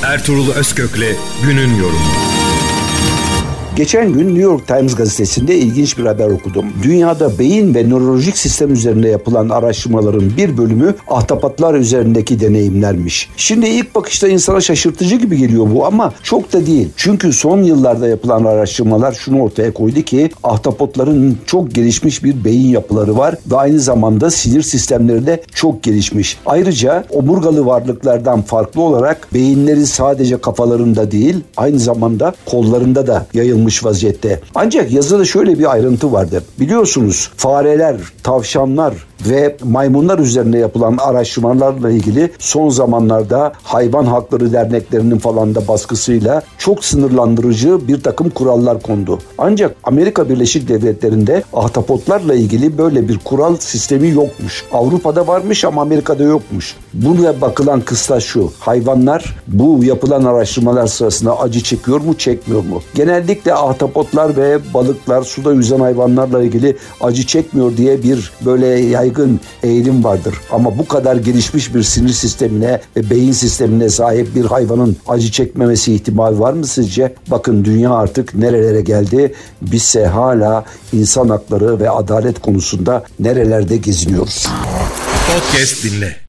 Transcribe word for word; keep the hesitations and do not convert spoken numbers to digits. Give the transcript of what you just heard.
Ertuğrul Özkök'le günün yorumu. Geçen gün New York Times gazetesinde ilginç bir haber okudum. Dünyada beyin ve nörolojik sistem üzerinde yapılan araştırmaların bir bölümü ahtapotlar üzerindeki deneyimlermiş. Şimdi ilk bakışta insana şaşırtıcı gibi geliyor bu ama çok da değil. Çünkü son yıllarda yapılan araştırmalar şunu ortaya koydu ki ahtapotların çok gelişmiş bir beyin yapıları var ve aynı zamanda sinir sistemleri de çok gelişmiş. Ayrıca omurgalı varlıklardan farklı olarak beyinleri sadece kafalarında değil, aynı zamanda kollarında da yayılmış vaziyette. Ancak yazıda şöyle bir ayrıntı vardı. Biliyorsunuz fareler, tavşanlar ve maymunlar üzerine yapılan araştırmalarla ilgili son zamanlarda hayvan hakları derneklerinin falan da baskısıyla çok sınırlandırıcı bir takım kurallar kondu. Ancak Amerika Birleşik Devletleri'nde ahtapotlarla ilgili böyle bir kural sistemi yokmuş. Avrupa'da varmış ama Amerika'da yokmuş. Buna bakılan kıstas şu: hayvanlar bu yapılan araştırmalar sırasında acı çekiyor mu, çekmiyor mu? Genellikle ahtapotlar ve balıklar, suda yüzen hayvanlarla ilgili acı çekmiyor diye bir böyle yaygın eğilim vardır. Ama bu kadar gelişmiş bir sinir sistemine ve beyin sistemine sahip bir hayvanın acı çekmemesi ihtimali var mı sizce? Bakın dünya artık nerelere geldi? Bizse hala insan hakları ve adalet konusunda nerelerde geziniyoruz? Podcast dinle.